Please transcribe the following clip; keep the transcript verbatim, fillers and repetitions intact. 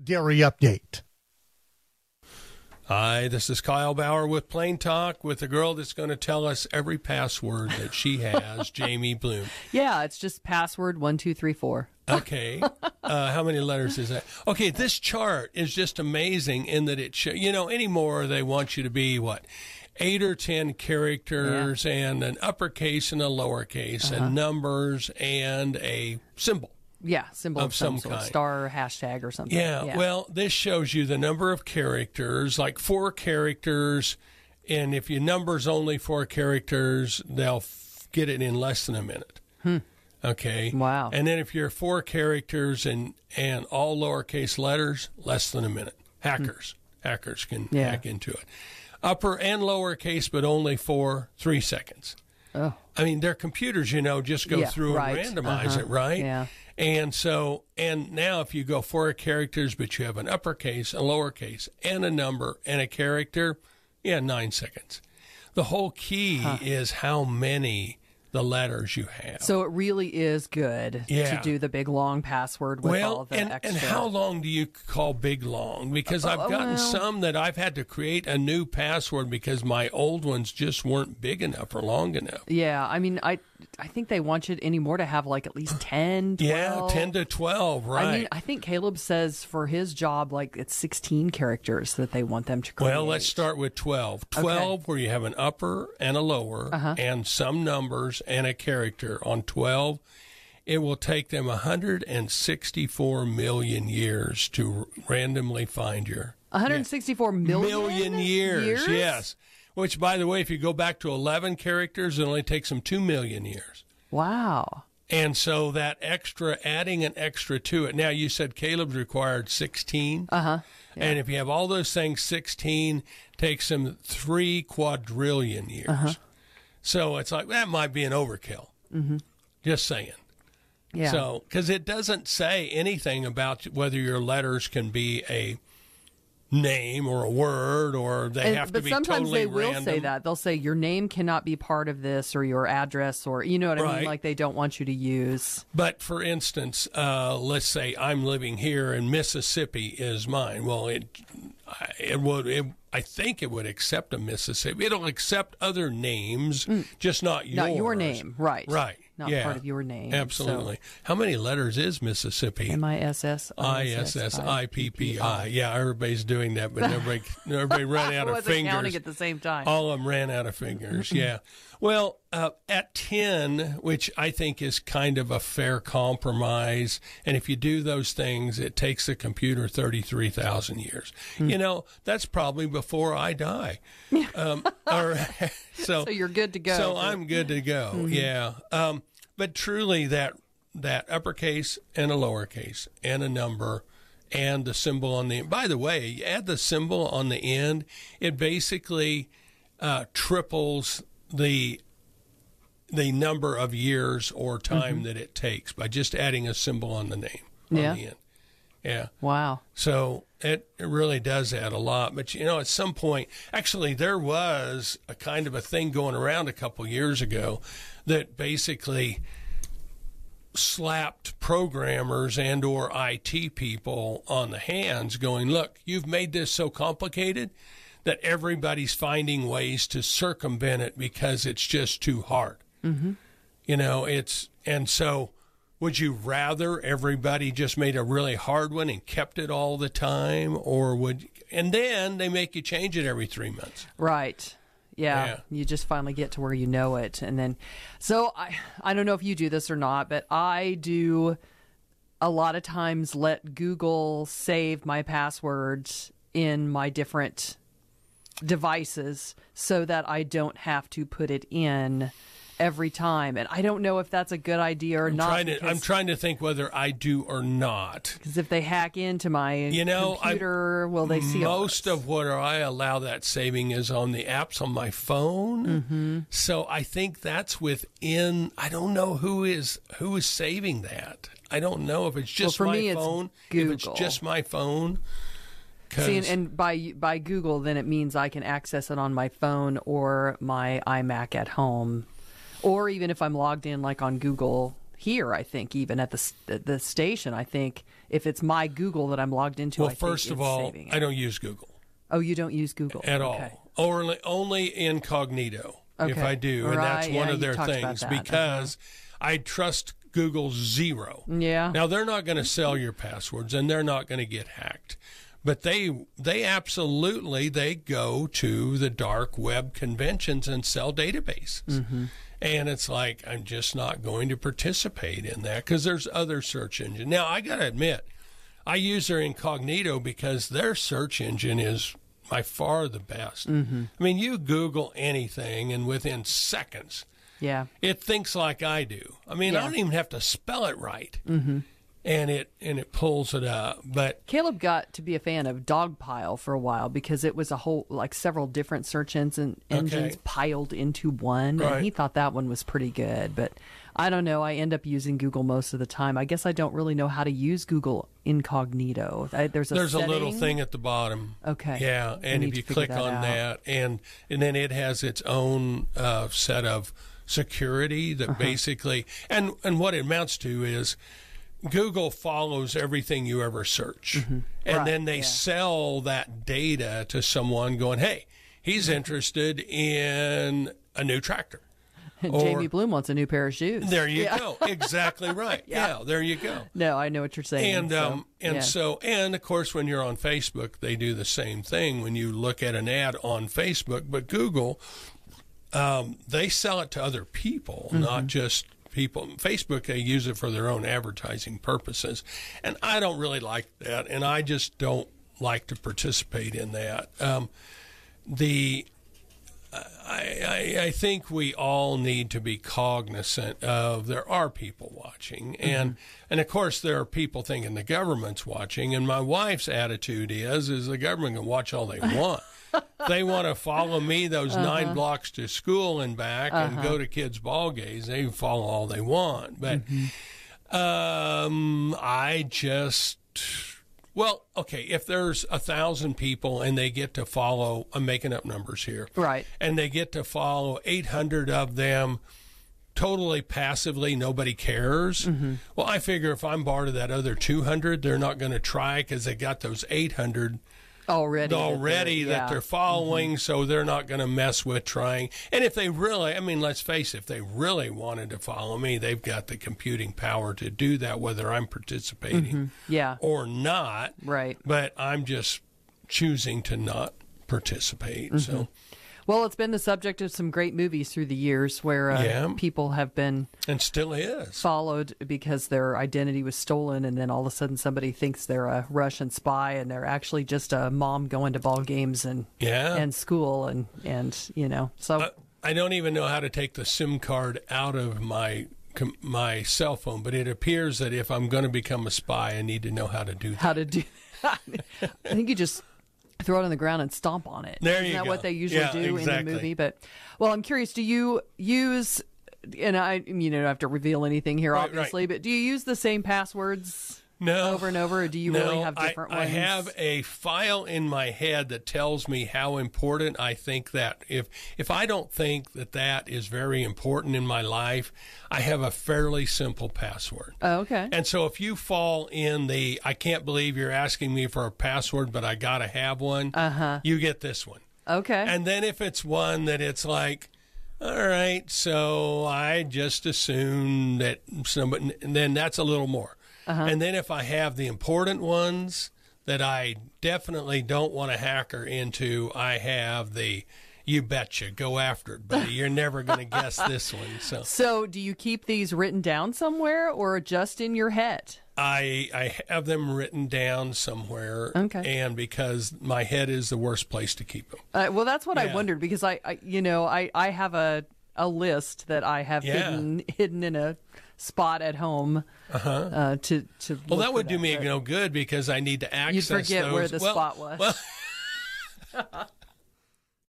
Dairy Update. Hi, this is Kyle Bauer with Plain Talk with the girl that's going to tell us every password that she has, Jamie Bloom. Yeah, it's just password one, two, three, four. Okay. Uh, how many letters is that? Okay, this chart is just amazing in that it shows, you know, anymore they want you to be, what, eight or ten characters yeah. and an uppercase and a lowercase uh-huh. and numbers and a symbol. Yeah, symbol of, of some, some kind. Star, hashtag, or something. Yeah, yeah, well, this shows you the number of characters, like four characters, and if your number's only four characters, they'll f- get it in less than a minute. Hmm. Okay? Wow. And then if you're four characters and, and all lowercase letters, less than a minute. Hackers. Hmm. Hackers can yeah. hack into it. Upper and lowercase, but only for three seconds. Oh. I mean, their computers, you know, just go yeah, through right. and randomize uh-huh. it, right? Yeah. And so, and now if you go four characters, but you have an uppercase, a lowercase, and a number, and a character, yeah, nine seconds. The whole key huh. is how many the letters you have. So it really is good yeah. to do the big long password with well, all the and, extra. and how long do you call big long? Because I've gotten well, some that I've had to create a new password because my old ones just weren't big enough or long enough. Yeah, I mean, I I think they want you anymore to have like at least ten, twelve. Yeah, ten to twelve, right. I mean, I think Caleb says for his job, like it's sixteen characters that they want them to create. Well, let's start with twelve. twelve okay. where you have an upper and a lower uh-huh. and some numbers and a character. On twelve, it will take them one hundred sixty-four million years to randomly find your... one hundred sixty-four million? Million years, years? yes. Which, by the way, if you go back to eleven characters, it only takes them two million years. Wow. And so that extra, adding an extra to it. Now, you said Caleb's required sixteen. Uh-huh. Yeah. And if you have all those things, sixteen takes them three quadrillion years. Uh-huh. So it's like, that might be an overkill. Mm-hmm. Just saying. Yeah. So, because it doesn't say anything about whether your letters can be a name or a word, or they and, have to but be sometimes totally they will random. say that. They'll say your name cannot be part of this, or your address, or you know what I Right. mean? Like they don't want you to use. But for instance, uh, let's say I'm living here and Mississippi is mine. Well, it it would it, I think it would accept a Mississippi. It'll accept other names, mm. just not yours. Not your name, right? Right. Not yeah. part of your name. Absolutely. So. How many letters is Mississippi? M I S S I S S I P P I. Yeah, everybody's doing that, but everybody, everybody ran out of fingers. Counting at the same time. All of them ran out of fingers, yeah. Well, uh, at ten, which I think is kind of a fair compromise, and if you do those things, it takes the computer thirty-three thousand years. Mm. You know, that's probably before I die. Um, or, so, so you're good to go. So I'm good to go, mm-hmm. yeah. Um, but truly, that that uppercase and a lowercase and a number and the symbol on the end. By the way, you add the symbol on the end, it basically uh, triples the the number of years or time mm-hmm. that it takes by just adding a symbol on the name on yeah. the end. Yeah. Wow. So it, it really does add a lot. But, you know, at some point, actually, there was a kind of a thing going around a couple years ago that basically slapped programmers and or I T people on the hands going, look, you've made this so complicated that everybody's finding ways to circumvent it because it's just too hard. Mm-hmm. You know, it's, and so would you rather everybody just made a really hard one and kept it all the time, or would, and then they make you change it every three months. Right. Yeah, yeah. You just finally get to where you know it. And then, so I, I don't know if you do this or not, but I do a lot of times let Google save my passwords in my different devices so that I don't have to put it in every time. And I don't know if that's a good idea or I'm not. Trying to, I'm trying to think whether I do or not. Because if they hack into my you know, computer, I, will they see all most this? of what I allow that saving is on the apps on my phone. Mm-hmm. So I think that's within. I don't know who is who is saving that. I don't know if it's just well, for my me, phone. It's Google. If it's just my phone. See, and, and by by Google, then it means I can access it on my phone or my iMac at home. Or even if I'm logged in, like on Google here. I think even at the s- the station, I think if it's my Google that I'm logged into, Well, I think first of it's all, saving it. I don't use Google Oh, you don't use Google at okay. all, or only, only incognito if Okay. I do, and that's Right, one yeah, of you their talked about things that. because I trust Google zero. Yeah. Now they're not going to sell your passwords, and they're not going to get hacked. But they they absolutely they go to the dark web conventions and sell databases. Mm-hmm. And it's like, I'm just not going to participate in that because there's other search engines. Now, I got to admit, I use their incognito because their search engine is by far the best. Mm-hmm. I mean, you Google anything, and within seconds, Yeah. it thinks like I do. I mean, Yeah. I don't even have to spell it right. Mm-hmm. And it and it pulls it up. But Caleb got to be a fan of Dogpile for a while because it was a whole, like several different search engine, engines Okay. piled into one. Right. And he thought that one was pretty good. But I don't know. I end up using Google most of the time. I guess I don't really know how to use Google incognito. I, there's a there's setting. a little thing at the bottom. Okay. Yeah, I and need if to you figure click that on out. that, and and then it has its own uh, set of security that Uh-huh. basically, and and what it amounts to is Google follows everything you ever search, and Mm-hmm. Right, then they yeah. sell that data to someone going, hey, he's interested in a new tractor. Jamie Bloom wants a new pair of shoes. There you Yeah. go. Exactly right. yeah. there you go. No, I know what you're saying. And so, um and yeah. so and of course when you're on Facebook they do the same thing when you look at an ad on Facebook, but Google um, they sell it to other people, Mm-hmm. not just people. Facebook, they use it for their own advertising purposes, and I don't really like that, and I just don't like to participate in that. Um, the I, I, I think we all need to be cognizant of there are people watching, and Mm-hmm. and of course there are people thinking the government's watching. And my wife's attitude is is the government can watch all they want. They want to follow me those Uh-huh. nine blocks to school and back, and go to kids' ball games. They can follow all they want, but Mm-hmm. um, I just. Well, okay, if there's a thousand people and they get to follow, I'm making up numbers here. Right. And they get to follow eight hundred of them totally passively, nobody cares. Mm-hmm. Well, I figure if I'm part of that other two hundred, they're not going to try because they got those eight hundred already already that that they're, they're following, so they're not going to mess with trying. And if they really, I mean, let's face it, if they really wanted to follow me, they've got the computing power to do that, whether I'm participating yeah. or not. Right. But I'm just choosing to not participate. So, Well, it's been the subject of some great movies through the years where uh, Yeah. people have been and still is. followed because their identity was stolen, and then all of a sudden somebody thinks they're a Russian spy, and they're actually just a mom going to ball games and Yeah. and school, and and you know. So I, I don't even know how to take the SIM card out of my com- my cell phone, but it appears that if I'm going to become a spy, I need to know how to do that. how to do? I think you just throw it on the ground and stomp on it. There Isn't you that go. what they usually Yeah, do exactly. in a movie? But well, I'm curious. Do you use? And I, you know, don't have to reveal anything here, Right, right. obviously. But do you use the same passwords No. over and over, or do you No, really have different I, ones? I have a file in my head that tells me how important I think that. If if I don't think that that is very important in my life, I have a fairly simple password. Oh, okay. And so if you fall in the I can't believe you're asking me for a password, but I got to have one, Uh-huh. you get this one. Okay. And then if it's one that it's like, all right, so I just assume that somebody, and then that's a little more. Uh-huh. And then if I have the important ones that I definitely don't want a hacker into, I have the you betcha, go after it, buddy. You're never going to guess this one. So So, do you keep these written down somewhere or just in your head? I I have them written down somewhere. Okay. And because my head is the worst place to keep them. Uh, well, that's what I Yeah. wondered because I, I you know, I, I have a a list that I have Yeah. hidden hidden in a spot at home Uh-huh. uh, to to. Well, look that for would do me but no good because I need to access You'd forget those. where the well, spot was. Well,